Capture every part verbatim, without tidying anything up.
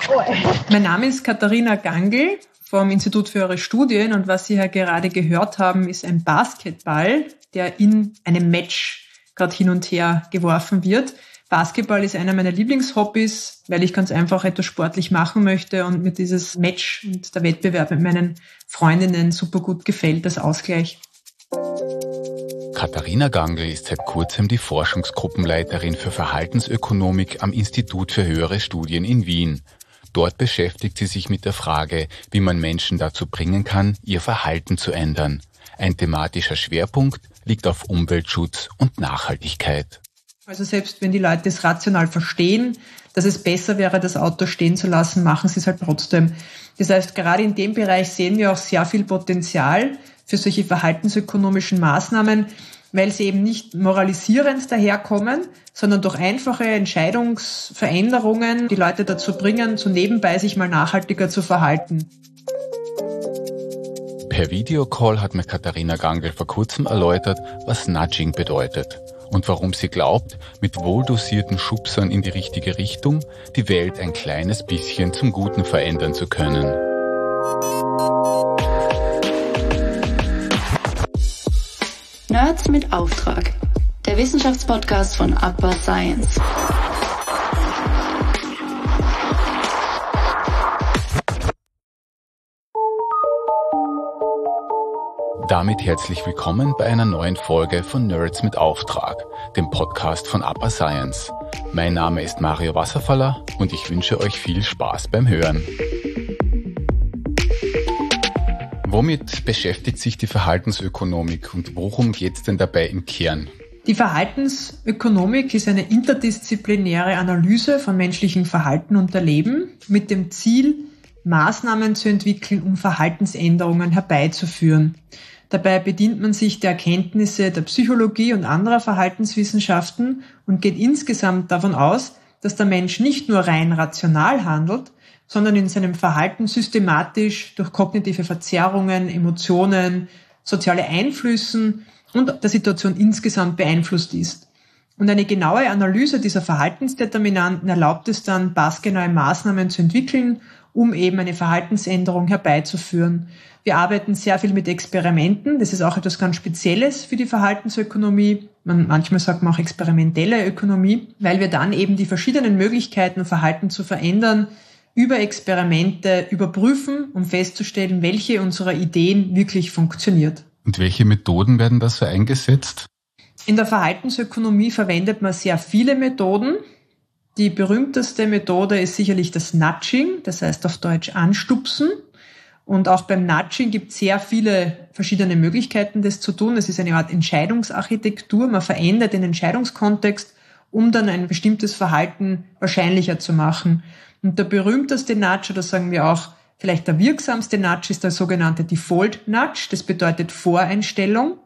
Mein Name ist Katharina Gangl vom Institut für höhere Studien und was Sie ja gerade gehört haben, ist ein Basketball, der in einem Match gerade hin und her geworfen wird. Basketball ist einer meiner Lieblingshobbys, weil ich ganz einfach etwas sportlich machen möchte und mir dieses Match und der Wettbewerb mit meinen Freundinnen super gut gefällt als Ausgleich. Katharina Gangl ist seit kurzem die Forschungsgruppenleiterin für Verhaltensökonomik am Institut für höhere Studien in Wien. Dort beschäftigt sie sich mit der Frage, wie man Menschen dazu bringen kann, ihr Verhalten zu ändern. Ein thematischer Schwerpunkt liegt auf Umweltschutz und Nachhaltigkeit. Also selbst wenn die Leute es rational verstehen, dass es besser wäre, das Auto stehen zu lassen, machen sie es halt trotzdem. Das heißt, gerade in dem Bereich sehen wir auch sehr viel Potenzial für solche verhaltensökonomischen Maßnahmen, weil sie eben nicht moralisierend daherkommen, sondern durch einfache Entscheidungsveränderungen die Leute dazu bringen, so nebenbei sich mal nachhaltiger zu verhalten. Per Videocall hat mir Katharina Gangl vor kurzem erläutert, was Nudging bedeutet und warum sie glaubt, mit wohldosierten Schubsern in die richtige Richtung die Welt ein kleines bisschen zum Guten verändern zu können. Nerds mit Auftrag, der Wissenschaftspodcast von Upper Science. Damit herzlich willkommen bei einer neuen Folge von Nerds mit Auftrag, dem Podcast von Upper Science. Mein Name ist Mario Wasserfaller und ich wünsche euch viel Spaß beim Hören. Womit beschäftigt sich die Verhaltensökonomik und worum geht es denn dabei im Kern? Die Verhaltensökonomik ist eine interdisziplinäre Analyse von menschlichem Verhalten und Erleben mit dem Ziel, Maßnahmen zu entwickeln, um Verhaltensänderungen herbeizuführen. Dabei bedient man sich der Erkenntnisse der Psychologie und anderer Verhaltenswissenschaften und geht insgesamt davon aus, dass der Mensch nicht nur rein rational handelt, sondern in seinem Verhalten systematisch durch kognitive Verzerrungen, Emotionen, soziale Einflüssen und der Situation insgesamt beeinflusst ist. Und eine genaue Analyse dieser Verhaltensdeterminanten erlaubt es dann, passgenaue Maßnahmen zu entwickeln, um eben eine Verhaltensänderung herbeizuführen. Wir arbeiten sehr viel mit Experimenten. Das ist auch etwas ganz Spezielles für die Verhaltensökonomie. Man, manchmal sagt man auch experimentelle Ökonomie, weil wir dann eben die verschiedenen Möglichkeiten, Verhalten zu verändern, über Experimente überprüfen, um festzustellen, welche unserer Ideen wirklich funktioniert. Und welche Methoden werden da so eingesetzt? In der Verhaltensökonomie verwendet man sehr viele Methoden. Die berühmteste Methode ist sicherlich das Nudging, das heißt auf Deutsch anstupsen. Und auch beim Nudging gibt es sehr viele verschiedene Möglichkeiten, das zu tun. Es ist eine Art Entscheidungsarchitektur. Man verändert den Entscheidungskontext, um dann ein bestimmtes Verhalten wahrscheinlicher zu machen. Und der berühmteste Nudge, oder sagen wir auch vielleicht der wirksamste Nudge, ist der sogenannte Default Nudge. Das bedeutet Voreinstellung.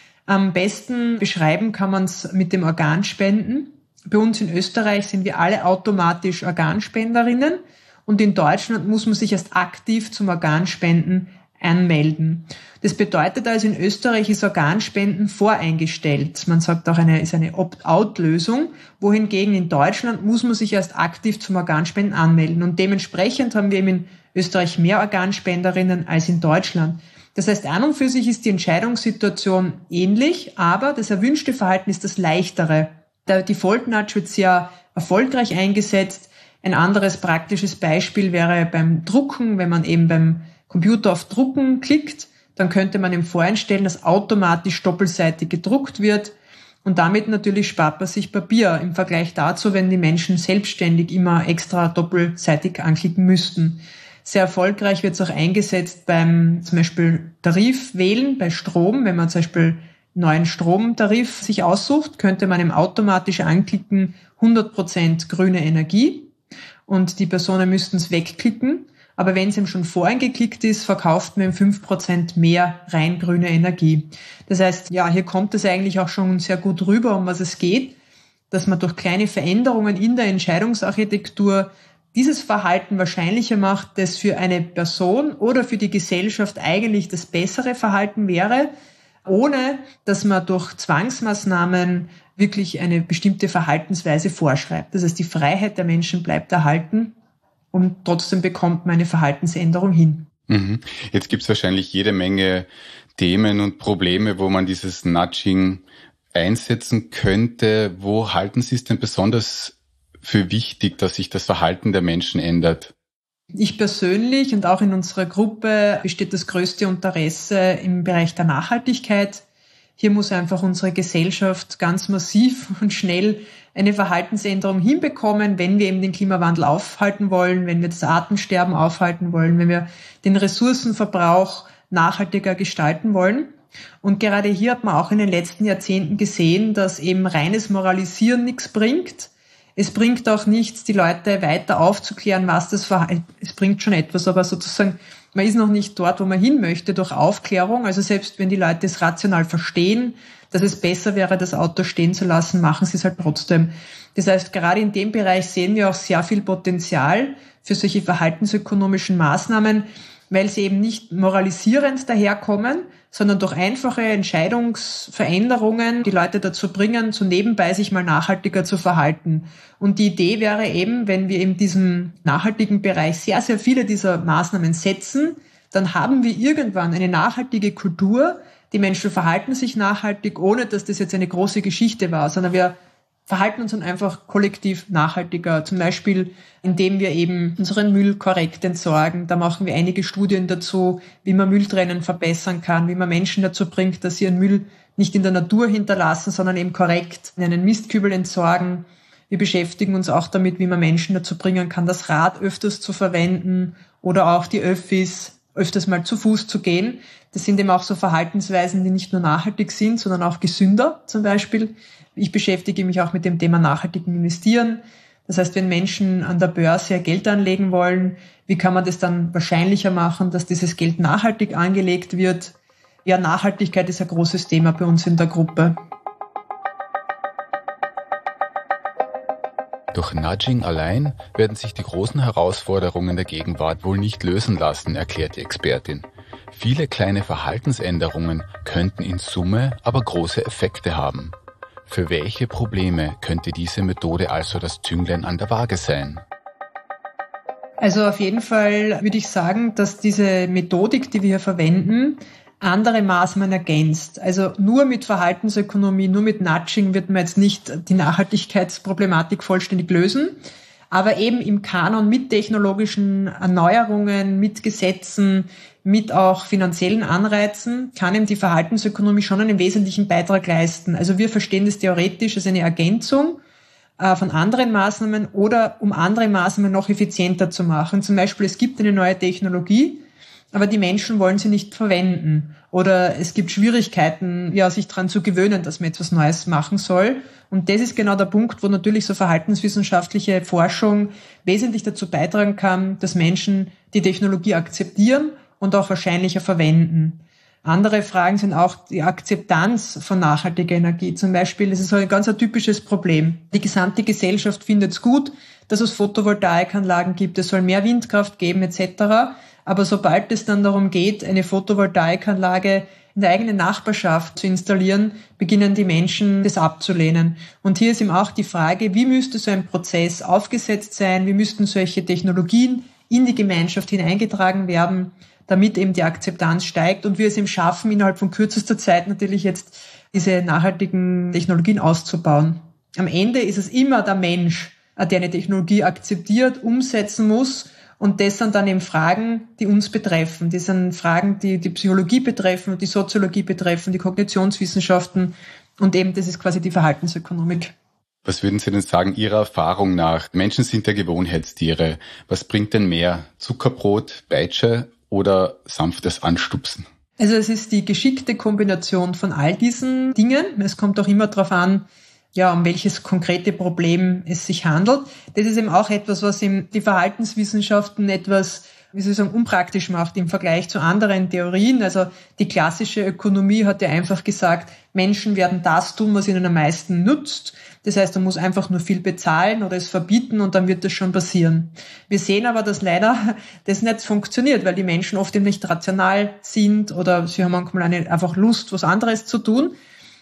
Am besten beschreiben kann man es mit dem Organspenden. Bei uns in Österreich sind wir alle automatisch Organspenderinnen und in Deutschland muss man sich erst aktiv zum Organspenden anmelden. Das bedeutet also, in Österreich ist Organspenden voreingestellt. Man sagt auch, eine ist eine Opt-out-Lösung, wohingegen in Deutschland muss man sich erst aktiv zum Organspenden anmelden. Und dementsprechend haben wir eben in Österreich mehr Organspenderinnen als in Deutschland. Das heißt, an und für sich ist die Entscheidungssituation ähnlich, aber das erwünschte Verhalten ist das leichtere. Der Default Nudge wird sehr erfolgreich eingesetzt. Ein anderes praktisches Beispiel wäre beim Drucken, wenn man eben beim Computer auf Drucken klickt, dann könnte man ihm voreinstellen, dass automatisch doppelseitig gedruckt wird und damit natürlich spart man sich Papier im Vergleich dazu, wenn die Menschen selbstständig immer extra doppelseitig anklicken müssten. Sehr erfolgreich wird es auch eingesetzt beim zum Beispiel Tarifwählen bei Strom. Wenn man zum Beispiel neuen Stromtarif sich aussucht, könnte man im automatischen Anklicken hundert Prozent grüne Energie und die Personen müssten es wegklicken. Aber wenn es ihm schon voreingeklickt ist, verkauft man ihm fünf Prozent mehr rein grüne Energie. Das heißt, ja, hier kommt es eigentlich auch schon sehr gut rüber, um was es geht, dass man durch kleine Veränderungen in der Entscheidungsarchitektur dieses Verhalten wahrscheinlicher macht, das für eine Person oder für die Gesellschaft eigentlich das bessere Verhalten wäre, ohne dass man durch Zwangsmaßnahmen wirklich eine bestimmte Verhaltensweise vorschreibt. Das heißt, die Freiheit der Menschen bleibt erhalten. und trotzdem bekommt man eine Verhaltensänderung hin. Mhm. Jetzt gibt es wahrscheinlich jede Menge Themen und Probleme, wo man dieses Nudging einsetzen könnte. Wo halten Sie es denn besonders für wichtig, dass sich das Verhalten der Menschen ändert? Ich persönlich und auch in unserer Gruppe besteht das größte Interesse im Bereich der Nachhaltigkeit. Hier muss einfach unsere Gesellschaft ganz massiv und schnell eine Verhaltensänderung hinbekommen, wenn wir eben den Klimawandel aufhalten wollen, wenn wir das Artensterben aufhalten wollen, wenn wir den Ressourcenverbrauch nachhaltiger gestalten wollen. Und gerade hier hat man auch in den letzten Jahrzehnten gesehen, dass eben reines Moralisieren nichts bringt. Es bringt auch nichts, die Leute weiter aufzuklären, was das Verhalten, es bringt schon etwas, aber sozusagen, man ist noch nicht dort, wo man hin möchte durch Aufklärung. Also selbst wenn die Leute es rational verstehen, dass es besser wäre, das Auto stehen zu lassen, machen sie es halt trotzdem. Das heißt, gerade in dem Bereich sehen wir auch sehr viel Potenzial für solche verhaltensökonomischen Maßnahmen, weil sie eben nicht moralisierend daherkommen, sondern durch einfache Entscheidungsveränderungen die Leute dazu bringen, so nebenbei sich mal nachhaltiger zu verhalten. Und die Idee wäre eben, wenn wir in diesem nachhaltigen Bereich sehr, sehr viele dieser Maßnahmen setzen, dann haben wir irgendwann eine nachhaltige Kultur. Die Menschen verhalten sich nachhaltig, ohne dass das jetzt eine große Geschichte war, sondern wir verhalten uns dann einfach kollektiv nachhaltiger. Zum Beispiel, indem wir eben unseren Müll korrekt entsorgen. Da machen wir einige Studien dazu, wie man Mülltrennen verbessern kann, wie man Menschen dazu bringt, dass sie ihren Müll nicht in der Natur hinterlassen, sondern eben korrekt in einen Mistkübel entsorgen. Wir beschäftigen uns auch damit, wie man Menschen dazu bringen kann, das Rad öfters zu verwenden oder auch die Öffis öfters mal zu Fuß zu gehen. Das sind eben auch so Verhaltensweisen, die nicht nur nachhaltig sind, sondern auch gesünder zum Beispiel. Ich beschäftige mich auch mit dem Thema nachhaltigen Investieren. Das heißt, wenn Menschen an der Börse Geld anlegen wollen, wie kann man das dann wahrscheinlicher machen, dass dieses Geld nachhaltig angelegt wird? Ja, Nachhaltigkeit ist ein großes Thema bei uns in der Gruppe. Durch Nudging allein werden sich die großen Herausforderungen der Gegenwart wohl nicht lösen lassen, erklärt die Expertin. Viele kleine Verhaltensänderungen könnten in Summe aber große Effekte haben. Für welche Probleme könnte diese Methode also das Zünglein an der Waage sein? Also auf jeden Fall würde ich sagen, dass diese Methodik, die wir hier verwenden, andere Maßnahmen ergänzt. Also nur mit Verhaltensökonomie, nur mit Nudging wird man jetzt nicht die Nachhaltigkeitsproblematik vollständig lösen. Aber eben im Kanon mit technologischen Erneuerungen, mit Gesetzen, mit auch finanziellen Anreizen kann eben die Verhaltensökonomie schon einen wesentlichen Beitrag leisten. Also wir verstehen das theoretisch als eine Ergänzung äh, von anderen Maßnahmen oder um andere Maßnahmen noch effizienter zu machen. Zum Beispiel, es gibt eine neue Technologie, aber die Menschen wollen sie nicht verwenden. Oder es gibt Schwierigkeiten, ja, sich daran zu gewöhnen, dass man etwas Neues machen soll. Und das ist genau der Punkt, wo natürlich so verhaltenswissenschaftliche Forschung wesentlich dazu beitragen kann, dass Menschen die Technologie akzeptieren und auch wahrscheinlicher verwenden. Andere Fragen sind auch die Akzeptanz von nachhaltiger Energie. Zum Beispiel, das ist so ein ganz ein typisches Problem. Die gesamte Gesellschaft findet es gut, dass es Photovoltaikanlagen gibt, es soll mehr Windkraft geben et cetera. Aber sobald es dann darum geht, eine Photovoltaikanlage in der eigenen Nachbarschaft zu installieren, beginnen die Menschen das abzulehnen. Und hier ist eben auch die Frage, wie müsste so ein Prozess aufgesetzt sein, wie müssten solche Technologien in die Gemeinschaft hineingetragen werden, damit eben die Akzeptanz steigt und wir es eben schaffen, innerhalb von kürzester Zeit natürlich jetzt diese nachhaltigen Technologien auszubauen. Am Ende ist es immer der Mensch, der eine Technologie akzeptiert, umsetzen muss. Und das sind dann eben Fragen, die uns betreffen. Das sind Fragen, die die Psychologie betreffen, die Soziologie betreffen, die Kognitionswissenschaften. Und eben das ist quasi die Verhaltensökonomik. Was würden Sie denn sagen, Ihrer Erfahrung nach? Menschen sind ja Gewohnheitstiere. Was bringt denn mehr? Zuckerbrot, Peitsche oder sanftes Anstupsen? Also es ist die geschickte Kombination von all diesen Dingen. Es kommt auch immer darauf an, ja, um welches konkrete Problem es sich handelt. Das ist eben auch etwas, was eben die Verhaltenswissenschaften etwas, wie soll ich sagen, unpraktisch macht im Vergleich zu anderen Theorien. Also die klassische Ökonomie hat ja einfach gesagt, Menschen werden das tun, was ihnen am meisten nutzt. Das heißt, man muss einfach nur viel bezahlen oder es verbieten und dann wird das schon passieren. Wir sehen aber, dass leider das nicht funktioniert, weil die Menschen oft eben nicht rational sind oder sie haben manchmal eine einfach Lust, was anderes zu tun.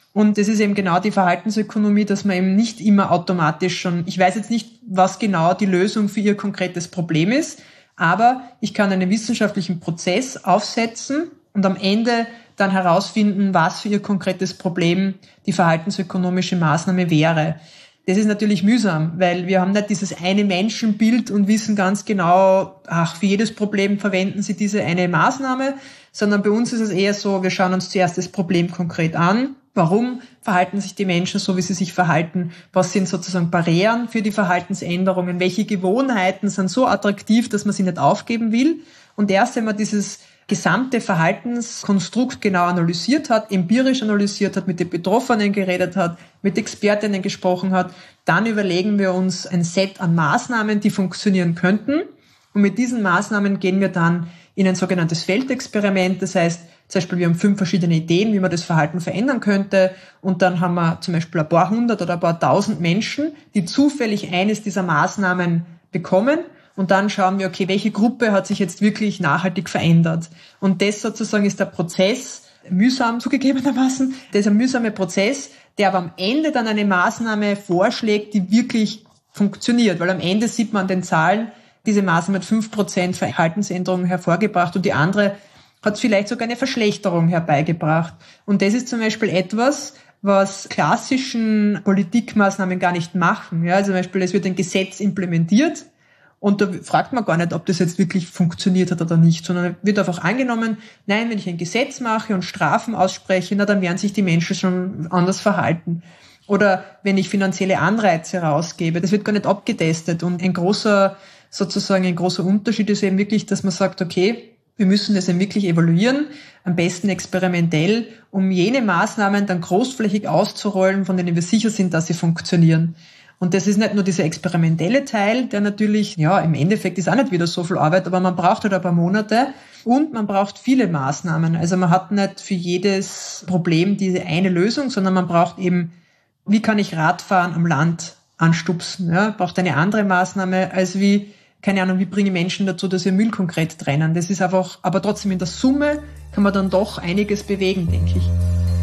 Und das ist eben genau die Verhaltensökonomie, dass man eben nicht immer automatisch schon, ich weiß jetzt nicht, was genau die Lösung für Ihr konkretes Problem ist, aber ich kann einen wissenschaftlichen Prozess aufsetzen und am Ende dann herausfinden, was für Ihr konkretes Problem die verhaltensökonomische Maßnahme wäre. Das ist natürlich mühsam, weil wir haben nicht dieses eine Menschenbild und wissen ganz genau, ach, für jedes Problem verwenden Sie diese eine Maßnahme, sondern bei uns ist es eher so, wir schauen uns zuerst das Problem konkret an. Warum verhalten sich die Menschen so, wie sie sich verhalten? Was sind sozusagen Barrieren für die Verhaltensänderungen? Welche Gewohnheiten sind so attraktiv, dass man sie nicht aufgeben will? Und erst wenn man dieses gesamte Verhaltenskonstrukt genau analysiert hat, empirisch analysiert hat, mit den Betroffenen geredet hat, mit Expertinnen gesprochen hat, dann überlegen wir uns ein Set an Maßnahmen, die funktionieren könnten. Und mit diesen Maßnahmen gehen wir dann in ein sogenanntes Feldexperiment. Das heißt, zum Beispiel, wir haben fünf verschiedene Ideen, wie man das Verhalten verändern könnte. Und dann haben wir zum Beispiel ein paar hundert oder ein paar tausend Menschen, die zufällig eines dieser Maßnahmen bekommen. Und dann schauen wir, okay, welche Gruppe hat sich jetzt wirklich nachhaltig verändert? Und das sozusagen ist der Prozess, mühsam zugegebenermaßen, das ist ein mühsamer Prozess, der aber am Ende dann eine Maßnahme vorschlägt, die wirklich funktioniert. Weil am Ende sieht man an den Zahlen, diese Maßnahme hat fünf Prozent Verhaltensänderungen hervorgebracht und die andere hat vielleicht sogar eine Verschlechterung herbeigebracht. Und das ist zum Beispiel etwas, was klassischen Politikmaßnahmen gar nicht machen. Ja, also zum Beispiel, es wird ein Gesetz implementiert und da fragt man gar nicht, ob das jetzt wirklich funktioniert hat oder nicht, sondern wird einfach angenommen, nein, wenn ich ein Gesetz mache und Strafen ausspreche, na, dann werden sich die Menschen schon anders verhalten. Oder wenn ich finanzielle Anreize rausgebe, das wird gar nicht abgetestet. Und ein großer, sozusagen ein großer Unterschied ist eben wirklich, dass man sagt, okay, wir müssen das eben wirklich evaluieren, am besten experimentell, um jene Maßnahmen dann großflächig auszurollen, von denen wir sicher sind, dass sie funktionieren. Und das ist nicht nur dieser experimentelle Teil, der natürlich, ja, im Endeffekt ist auch nicht wieder so viel Arbeit, aber man braucht halt ein paar Monate und man braucht viele Maßnahmen. Also man hat nicht für jedes Problem diese eine Lösung, sondern man braucht eben, wie kann ich Radfahren am Land anstupsen? Ja, braucht eine andere Maßnahme als wie, keine Ahnung, wie bringe ich Menschen dazu, dass sie Müll konkret trennen. Das ist einfach, aber trotzdem in der Summe kann man dann doch einiges bewegen, denke ich.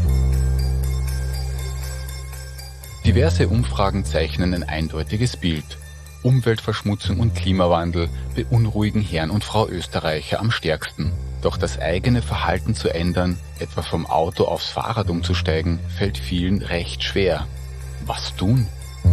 Diverse Umfragen zeichnen ein eindeutiges Bild. Umweltverschmutzung und Klimawandel beunruhigen Herrn und Frau Österreicher am stärksten. Doch das eigene Verhalten zu ändern, etwa vom Auto aufs Fahrrad umzusteigen, fällt vielen recht schwer. Was tun?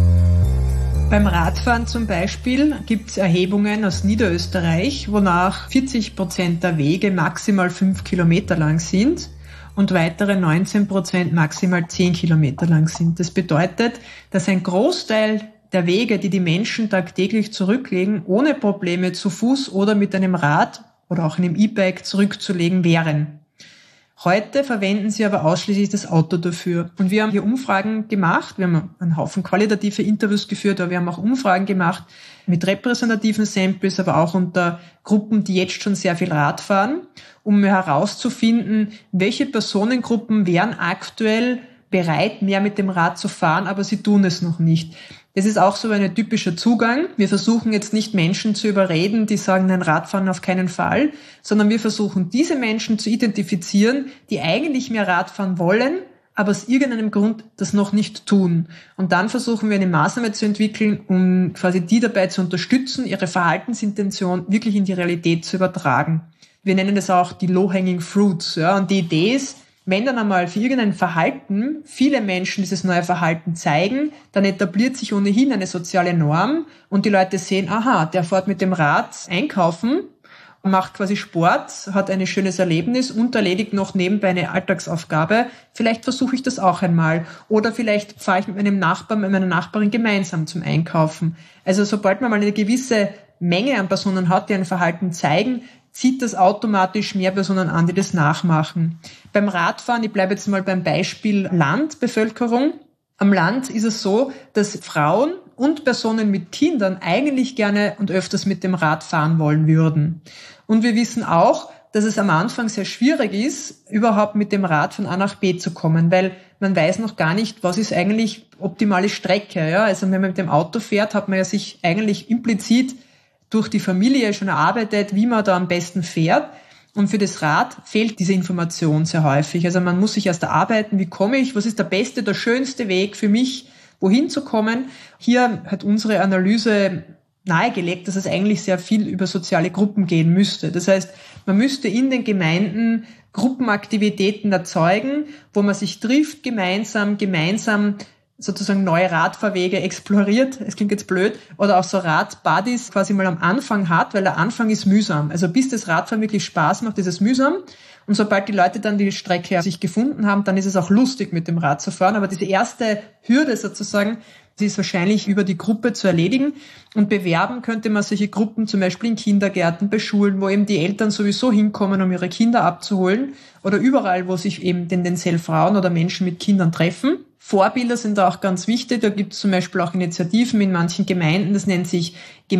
Beim Radfahren zum Beispiel gibt es Erhebungen aus Niederösterreich, wonach vierzig Prozent der Wege maximal fünf Kilometer lang sind und weitere neunzehn Prozent maximal zehn Kilometer lang sind. Das bedeutet, dass ein Großteil der Wege, die die Menschen tagtäglich zurücklegen, ohne Probleme zu Fuß oder mit einem Rad oder auch einem E-Bike zurückzulegen wären. Heute verwenden sie aber ausschließlich das Auto dafür. Und wir haben hier Umfragen gemacht, wir haben einen Haufen qualitative Interviews geführt, aber wir haben auch Umfragen gemacht mit repräsentativen Samples, aber auch unter Gruppen, die jetzt schon sehr viel Rad fahren, um herauszufinden, welche Personengruppen wären aktuell bereit, mehr mit dem Rad zu fahren, aber sie tun es noch nicht. Das ist auch so ein typischer Zugang. Wir versuchen jetzt nicht Menschen zu überreden, die sagen, nein, Radfahren auf keinen Fall, sondern wir versuchen diese Menschen zu identifizieren, die eigentlich mehr Radfahren wollen, aber aus irgendeinem Grund das noch nicht tun. Und dann versuchen wir eine Maßnahme zu entwickeln, um quasi die dabei zu unterstützen, ihre Verhaltensintention wirklich in die Realität zu übertragen. Wir nennen das auch die Low-Hanging Fruits. Ja? Und die Idee ist, wenn dann einmal für irgendein Verhalten viele Menschen dieses neue Verhalten zeigen, dann etabliert sich ohnehin eine soziale Norm und die Leute sehen, aha, der fährt mit dem Rad einkaufen, macht quasi Sport, hat ein schönes Erlebnis und erledigt noch nebenbei eine Alltagsaufgabe. Vielleicht versuche ich das auch einmal. Oder vielleicht fahre ich mit meinem Nachbarn, mit meiner Nachbarin gemeinsam zum Einkaufen. Also sobald man mal eine gewisse Menge an Personen hat, die ein Verhalten zeigen, zieht das automatisch mehr Personen an, die das nachmachen. Beim Radfahren, ich bleibe jetzt mal beim Beispiel Landbevölkerung. Am Land ist es so, dass Frauen und Personen mit Kindern eigentlich gerne und öfters mit dem Rad fahren wollen würden. Und wir wissen auch, dass es am Anfang sehr schwierig ist, überhaupt mit dem Rad von A nach B zu kommen, weil man weiß noch gar nicht, was ist eigentlich optimale Strecke. Ja? Also wenn man mit dem Auto fährt, hat man ja sich eigentlich implizit durch die Familie schon erarbeitet, wie man da am besten fährt. Und für das Rad fehlt diese Information sehr häufig. Also man muss sich erst erarbeiten, wie komme ich, was ist der beste, der schönste Weg für mich, wohin zu kommen. Hier hat unsere Analyse nahegelegt, dass es eigentlich sehr viel über soziale Gruppen gehen müsste. Das heißt, man müsste in den Gemeinden Gruppenaktivitäten erzeugen, wo man sich trifft, gemeinsam, gemeinsam sozusagen neue Radfahrwege exploriert, es klingt jetzt blöd, oder auch so Radbuddies quasi mal am Anfang hat, weil der Anfang ist mühsam. Also bis das Radfahren wirklich Spaß macht, ist es mühsam. Und sobald die Leute dann die Strecke sich gefunden haben, dann ist es auch lustig, mit dem Rad zu fahren. Aber diese erste Hürde sozusagen, die ist wahrscheinlich über die Gruppe zu erledigen. Und bewerben könnte man solche Gruppen zum Beispiel in Kindergärten, bei Schulen, wo eben die Eltern sowieso hinkommen, um ihre Kinder abzuholen. Oder überall, wo sich eben tendenziell Frauen oder Menschen mit Kindern treffen. Vorbilder sind da auch ganz wichtig. Da gibt es zum Beispiel auch Initiativen in manchen Gemeinden. Das nennt sich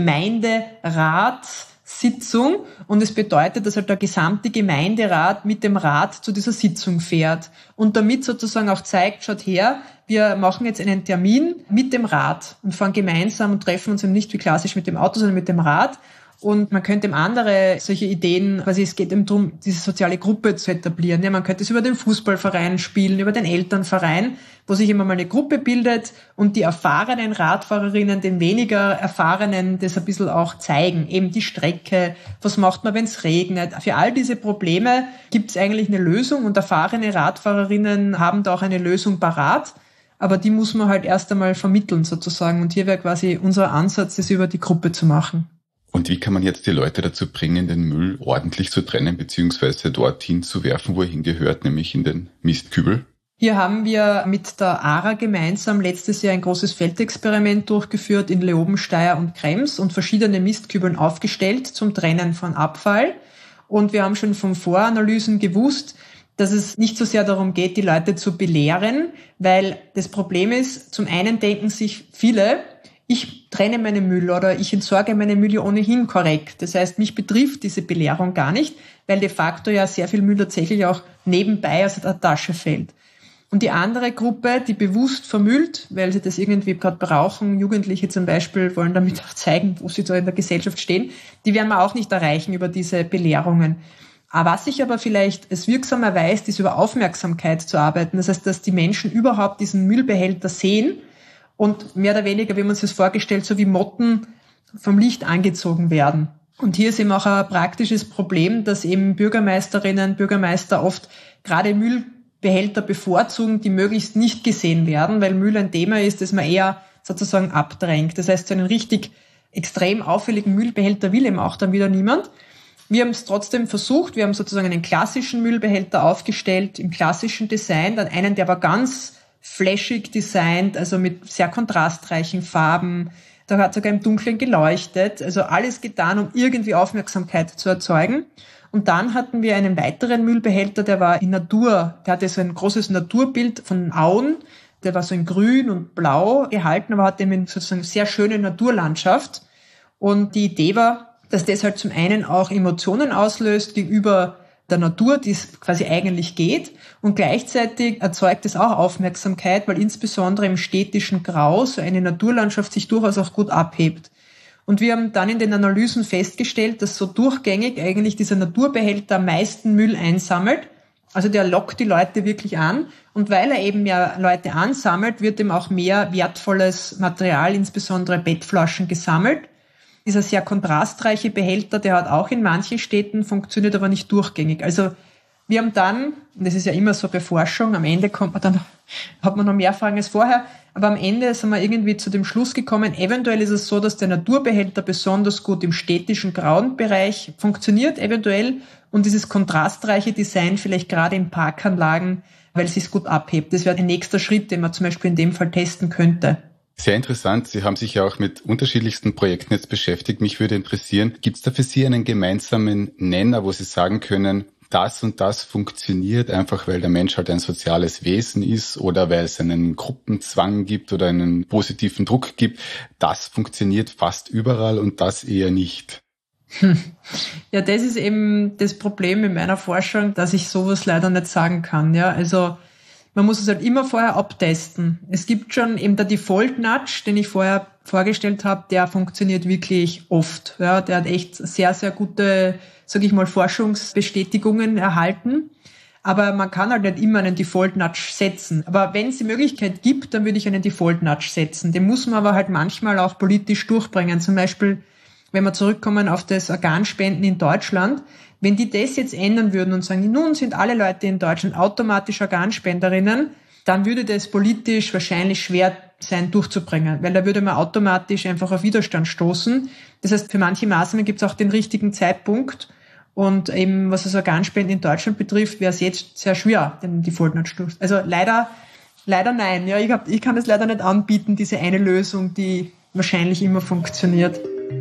Gemeinderatssitzung. Und es bedeutet, dass halt der gesamte Gemeinderat mit dem Rat zu dieser Sitzung fährt. Und damit sozusagen auch zeigt, schaut her, wir machen jetzt einen Termin mit dem Rat und fahren gemeinsam und treffen uns eben nicht wie klassisch mit dem Auto, sondern mit dem Rat. Und man könnte eben andere solche Ideen, quasi es geht eben darum, diese soziale Gruppe zu etablieren. Ja, man könnte es über den Fußballverein spielen, über den Elternverein, wo sich immer mal eine Gruppe bildet und die erfahrenen Radfahrerinnen den weniger erfahrenen das ein bisschen auch zeigen. Eben die Strecke, was macht man, wenn es regnet. Für all diese Probleme gibt es eigentlich eine Lösung und erfahrene Radfahrerinnen haben da auch eine Lösung parat. Aber die muss man halt erst einmal vermitteln sozusagen. Und hier wäre quasi unser Ansatz, das über die Gruppe zu machen. Und wie kann man jetzt die Leute dazu bringen, den Müll ordentlich zu trennen bzw. dorthin zu werfen, wo er hingehört, nämlich in den Mistkübel? Hier haben wir mit der A R A gemeinsam letztes Jahr ein großes Feldexperiment durchgeführt in Leoben, Steyr und Krems und verschiedene Mistkübeln aufgestellt zum Trennen von Abfall. Und wir haben schon von Voranalysen gewusst, dass es nicht so sehr darum geht, die Leute zu belehren, weil das Problem ist, zum einen denken sich viele, ich trenne meinen Müll oder ich entsorge meinen Müll ja ohnehin korrekt. Das heißt, mich betrifft diese Belehrung gar nicht, weil de facto ja sehr viel Müll tatsächlich auch nebenbei aus der Tasche fällt. Und die andere Gruppe, die bewusst vermüllt, weil sie das irgendwie gerade brauchen, Jugendliche zum Beispiel wollen damit auch zeigen, wo sie da in der Gesellschaft stehen, die werden wir auch nicht erreichen über diese Belehrungen. Aber was sich aber vielleicht als wirksam erweist, ist über Aufmerksamkeit zu arbeiten. Das heißt, dass die Menschen überhaupt diesen Müllbehälter sehen und mehr oder weniger, wie man sich das vorgestellt, so wie Motten vom Licht angezogen werden. Und hier ist eben auch ein praktisches Problem, dass eben Bürgermeisterinnen, Bürgermeister oft gerade Müllbehälter bevorzugen, die möglichst nicht gesehen werden, weil Müll ein Thema ist, das man eher sozusagen abdrängt. Das heißt, so einen richtig extrem auffälligen Müllbehälter will eben auch dann wieder niemand. Wir haben es trotzdem versucht. Wir haben sozusagen einen klassischen Müllbehälter aufgestellt, im klassischen Design, dann einen, der war ganz flashig designt, also mit sehr kontrastreichen Farben. Da hat sogar im Dunkeln geleuchtet. Also alles getan, um irgendwie Aufmerksamkeit zu erzeugen. Und dann hatten wir einen weiteren Müllbehälter, der war in Natur. Der hatte so ein großes Naturbild von Auen. Der war so in grün und blau gehalten, aber hatte eben sozusagen eine sehr schöne Naturlandschaft. Und die Idee war, dass das halt zum einen auch Emotionen auslöst gegenüber der Natur, die es quasi eigentlich geht. Und gleichzeitig erzeugt es auch Aufmerksamkeit, weil insbesondere im städtischen Grau so eine Naturlandschaft sich durchaus auch gut abhebt. Und wir haben dann in den Analysen festgestellt, dass so durchgängig eigentlich dieser Naturbehälter am meisten Müll einsammelt. Also der lockt die Leute wirklich an. Und weil er eben mehr Leute ansammelt, wird eben auch mehr wertvolles Material, insbesondere Bettflaschen, gesammelt. Dieser sehr kontrastreiche Behälter, der hat auch in manchen Städten funktioniert, aber nicht durchgängig. Also wir haben dann, und das ist ja immer so bei Forschung, am Ende kommt man dann, hat man noch mehr Fragen als vorher, aber am Ende sind wir irgendwie zu dem Schluss gekommen, eventuell ist es so, dass der Naturbehälter besonders gut im städtischen grauen Bereich funktioniert, eventuell, und dieses kontrastreiche Design vielleicht gerade in Parkanlagen, weil es sich gut abhebt. Das wäre ein nächster Schritt, den man zum Beispiel in dem Fall testen könnte. Sehr interessant. Sie haben sich ja auch mit unterschiedlichsten Projekten jetzt beschäftigt. Mich würde interessieren, gibt es da für Sie einen gemeinsamen Nenner, wo Sie sagen können, das und das funktioniert einfach, weil der Mensch halt ein soziales Wesen ist oder weil es einen Gruppenzwang gibt oder einen positiven Druck gibt. Das funktioniert fast überall und das eher nicht. Hm. Ja, das ist eben das Problem in meiner Forschung, dass ich sowas leider nicht sagen kann. Ja, also man muss es halt immer vorher abtesten. Es gibt schon eben der Default Nudge, den ich vorher vorgestellt habe, der funktioniert wirklich oft. Ja, der hat echt sehr, sehr gute, sage ich mal, Forschungsbestätigungen erhalten. Aber man kann halt nicht immer einen Default Nudge setzen. Aber wenn es die Möglichkeit gibt, dann würde ich einen Default Nudge setzen. Den muss man aber halt manchmal auch politisch durchbringen. Zum Beispiel, wenn wir zurückkommen auf das Organspenden in Deutschland, wenn die das jetzt ändern würden und sagen, nun sind alle Leute in Deutschland automatisch Organspenderinnen, dann würde das politisch wahrscheinlich schwer sein durchzubringen, weil da würde man automatisch einfach auf Widerstand stoßen. Das heißt, für manche Maßnahmen gibt es auch den richtigen Zeitpunkt. Und eben, was das Organspenden in Deutschland betrifft, wäre es jetzt sehr schwer, den Default Nudge durch. Also leider, leider nein. Ja, ich, hab, ich kann es leider nicht anbieten, diese eine Lösung, die wahrscheinlich immer funktioniert.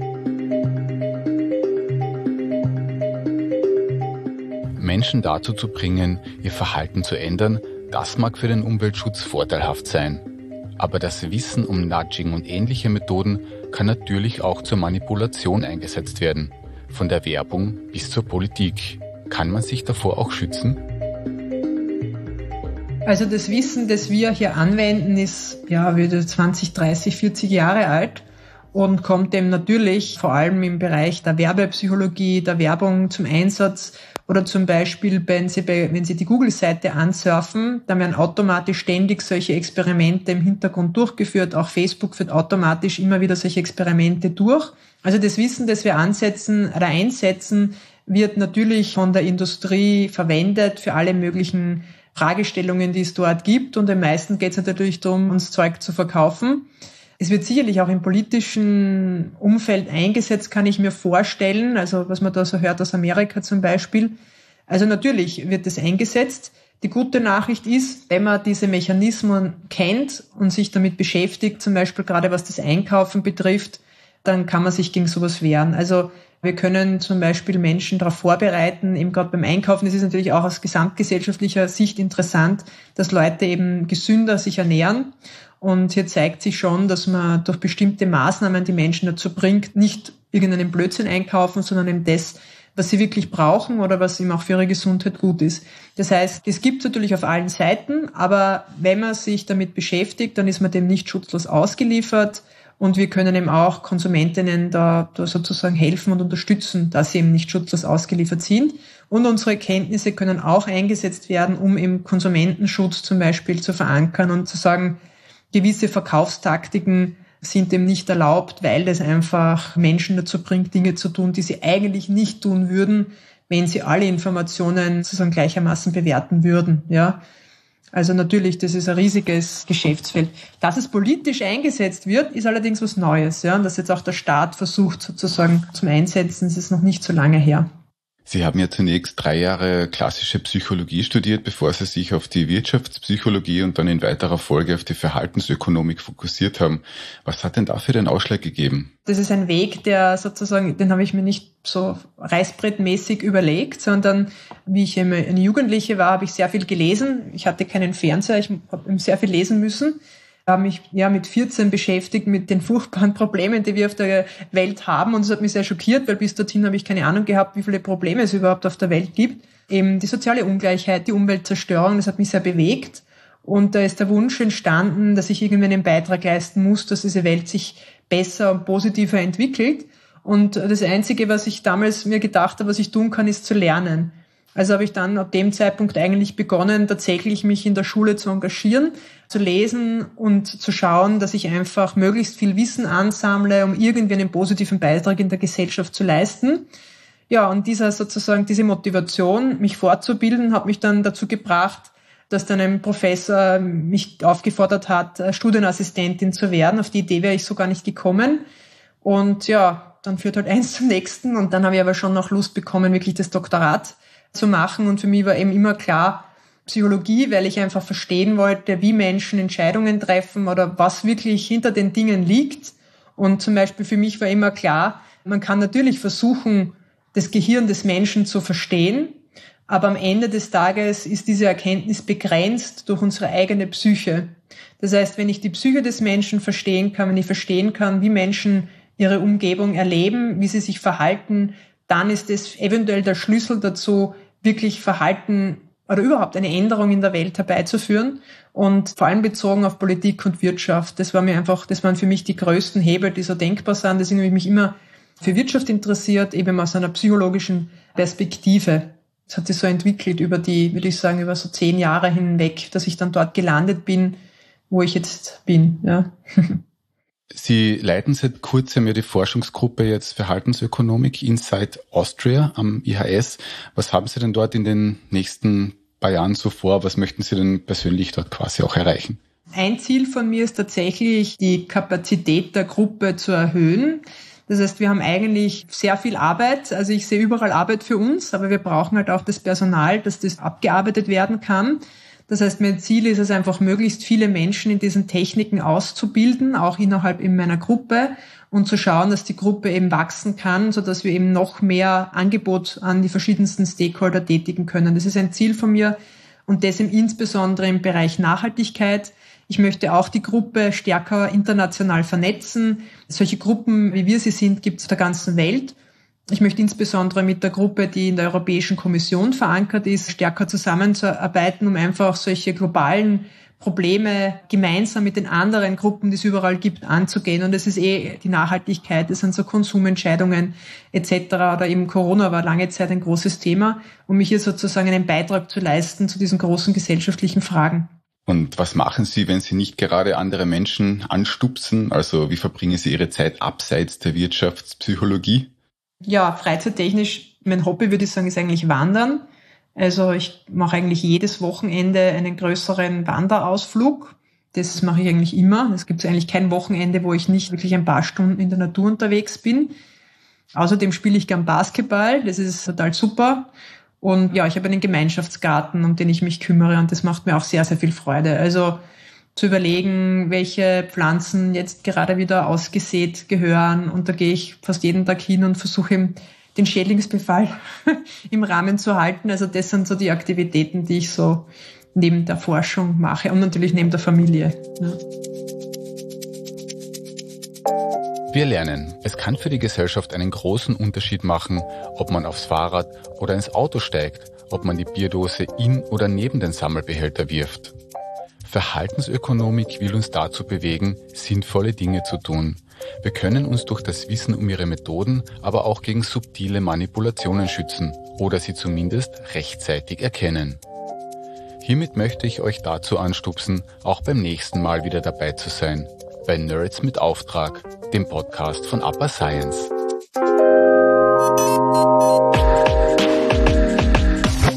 Menschen dazu zu bringen, ihr Verhalten zu ändern, das mag für den Umweltschutz vorteilhaft sein. Aber das Wissen um Nudging und ähnliche Methoden kann natürlich auch zur Manipulation eingesetzt werden. Von der Werbung bis zur Politik. Kann man sich davor auch schützen? Also das Wissen, das wir hier anwenden, ist ja wieder zwanzig, dreißig, vierzig Jahre alt und kommt dem natürlich vor allem im Bereich der Werbepsychologie, der Werbung zum Einsatz. Oder zum Beispiel, wenn Sie, bei, wenn Sie die Google-Seite ansurfen, dann werden automatisch ständig solche Experimente im Hintergrund durchgeführt. Auch Facebook führt automatisch immer wieder solche Experimente durch. Also das Wissen, das wir ansetzen oder einsetzen, wird natürlich von der Industrie verwendet für alle möglichen Fragestellungen, die es dort gibt. Und am meisten geht es natürlich darum, uns Zeug zu verkaufen. Es wird sicherlich auch im politischen Umfeld eingesetzt, kann ich mir vorstellen. Also was man da so hört aus Amerika zum Beispiel. Also natürlich wird es eingesetzt. Die gute Nachricht ist, wenn man diese Mechanismen kennt und sich damit beschäftigt, zum Beispiel gerade was das Einkaufen betrifft, dann kann man sich gegen sowas wehren. Also wir können zum Beispiel Menschen darauf vorbereiten, eben gerade beim Einkaufen, das ist natürlich auch aus gesamtgesellschaftlicher Sicht interessant, dass Leute eben gesünder sich ernähren. Und hier zeigt sich schon, dass man durch bestimmte Maßnahmen die Menschen dazu bringt, nicht irgendeinen Blödsinn einkaufen, sondern eben das, was sie wirklich brauchen oder was ihm auch für ihre Gesundheit gut ist. Das heißt, es gibt es natürlich auf allen Seiten, aber wenn man sich damit beschäftigt, dann ist man dem nicht schutzlos ausgeliefert. Und wir können eben auch Konsumentinnen da, da sozusagen helfen und unterstützen, dass sie eben nicht schutzlos ausgeliefert sind. Und unsere Erkenntnisse können auch eingesetzt werden, um im Konsumentenschutz zum Beispiel zu verankern und zu sagen, gewisse Verkaufstaktiken sind dem nicht erlaubt, weil das einfach Menschen dazu bringt, Dinge zu tun, die sie eigentlich nicht tun würden, wenn sie alle Informationen sozusagen gleichermaßen bewerten würden, ja. Also natürlich, das ist ein riesiges Geschäftsfeld. Dass es politisch eingesetzt wird, ist allerdings was Neues, ja. Und dass jetzt auch der Staat versucht, sozusagen zum Einsetzen, das ist noch nicht so lange her. Sie haben ja zunächst drei Jahre klassische Psychologie studiert, bevor Sie sich auf die Wirtschaftspsychologie und dann in weiterer Folge auf die Verhaltensökonomik fokussiert haben. Was hat denn dafür den Ausschlag gegeben? Das ist ein Weg, der sozusagen, den habe ich mir nicht so reißbrettmäßig überlegt, sondern wie ich eine Jugendliche war, habe ich sehr viel gelesen. Ich hatte keinen Fernseher, ich habe sehr viel lesen müssen. habe mich ja mit vierzehn beschäftigt mit den furchtbaren Problemen, die wir auf der Welt haben. Und es hat mich sehr schockiert, weil bis dorthin habe ich keine Ahnung gehabt, wie viele Probleme es überhaupt auf der Welt gibt. Eben die soziale Ungleichheit, die Umweltzerstörung, das hat mich sehr bewegt. Und da ist der Wunsch entstanden, dass ich irgendwie einen Beitrag leisten muss, dass diese Welt sich besser und positiver entwickelt. Und das Einzige, was ich damals mir gedacht habe, was ich tun kann, ist zu lernen. Also habe ich dann ab dem Zeitpunkt eigentlich begonnen, tatsächlich mich in der Schule zu engagieren, zu lesen und zu schauen, dass ich einfach möglichst viel Wissen ansammle, um irgendwie einen positiven Beitrag in der Gesellschaft zu leisten. Ja, und dieser sozusagen, diese Motivation, mich fortzubilden, hat mich dann dazu gebracht, dass dann ein Professor mich aufgefordert hat, Studienassistentin zu werden. Auf die Idee wäre ich so gar nicht gekommen. Und ja, dann führt halt eins zum nächsten. Und dann habe ich aber schon noch Lust bekommen, wirklich das Doktorat zu machen. Und für mich war eben immer klar, Psychologie, weil ich einfach verstehen wollte, wie Menschen Entscheidungen treffen oder was wirklich hinter den Dingen liegt. Und zum Beispiel für mich war immer klar, man kann natürlich versuchen, das Gehirn des Menschen zu verstehen, aber am Ende des Tages ist diese Erkenntnis begrenzt durch unsere eigene Psyche. Das heißt, wenn ich die Psyche des Menschen verstehen kann, wenn ich verstehen kann, wie Menschen ihre Umgebung erleben, wie sie sich verhalten, dann ist das eventuell der Schlüssel dazu, wirklich Verhalten oder überhaupt eine Änderung in der Welt herbeizuführen und vor allem bezogen auf Politik und Wirtschaft. Das war mir einfach, das waren für mich die größten Hebel, die so denkbar sind. Deswegen habe ich mich immer für Wirtschaft interessiert, eben aus einer psychologischen Perspektive. Das hat sich so entwickelt über die, würde ich sagen, über so zehn Jahre hinweg, dass ich dann dort gelandet bin, wo ich jetzt bin, ja. Sie leiten seit kurzem ja die Forschungsgruppe jetzt Verhaltensökonomik Inside Austria am I H S. Was haben Sie denn dort in den nächsten paar Jahren so vor? Was möchten Sie denn persönlich dort quasi auch erreichen? Ein Ziel von mir ist tatsächlich, die Kapazität der Gruppe zu erhöhen. Das heißt, wir haben eigentlich sehr viel Arbeit. Also ich sehe überall Arbeit für uns, aber wir brauchen halt auch das Personal, dass das abgearbeitet werden kann. Das heißt, mein Ziel ist es einfach, möglichst viele Menschen in diesen Techniken auszubilden, auch innerhalb in meiner Gruppe, und zu schauen, dass die Gruppe eben wachsen kann, sodass wir eben noch mehr Angebot an die verschiedensten Stakeholder tätigen können. Das ist ein Ziel von mir und das insbesondere im Bereich Nachhaltigkeit. Ich möchte auch die Gruppe stärker international vernetzen. Solche Gruppen, wie wir sie sind, gibt es auf der ganzen Welt. Ich möchte insbesondere mit der Gruppe, die in der Europäischen Kommission verankert ist, stärker zusammenzuarbeiten, um einfach solche globalen Probleme gemeinsam mit den anderen Gruppen, die es überall gibt, anzugehen. Und das ist eh die Nachhaltigkeit, das sind so Konsumentscheidungen et cetera. Oder eben Corona war lange Zeit ein großes Thema, um hier sozusagen einen Beitrag zu leisten zu diesen großen gesellschaftlichen Fragen. Und was machen Sie, wenn Sie nicht gerade andere Menschen anstupsen? Also wie verbringen Sie Ihre Zeit abseits der Wirtschaftspsychologie? Ja, freizeittechnisch, mein Hobby, würde ich sagen, ist eigentlich Wandern. Also ich mache eigentlich jedes Wochenende einen größeren Wanderausflug. Das mache ich eigentlich immer. Es gibt eigentlich kein Wochenende, wo ich nicht wirklich ein paar Stunden in der Natur unterwegs bin. Außerdem spiele ich gern Basketball. Das ist total super. Und ja, ich habe einen Gemeinschaftsgarten, um den ich mich kümmere. Und das macht mir auch sehr, sehr viel Freude. Also zu überlegen, welche Pflanzen jetzt gerade wieder ausgesät gehören. Und da gehe ich fast jeden Tag hin und versuche den Schädlingsbefall im Rahmen zu halten. Also das sind so die Aktivitäten, die ich so neben der Forschung mache und natürlich neben der Familie. Ja. Wir lernen, es kann für die Gesellschaft einen großen Unterschied machen, ob man aufs Fahrrad oder ins Auto steigt, ob man die Bierdose in oder neben den Sammelbehälter wirft. Verhaltensökonomik will uns dazu bewegen, sinnvolle Dinge zu tun. Wir können uns durch das Wissen um ihre Methoden aber auch gegen subtile Manipulationen schützen oder sie zumindest rechtzeitig erkennen. Hiermit möchte ich euch dazu anstupsen, auch beim nächsten Mal wieder dabei zu sein, bei Nerds mit Auftrag, dem Podcast von Upper Science.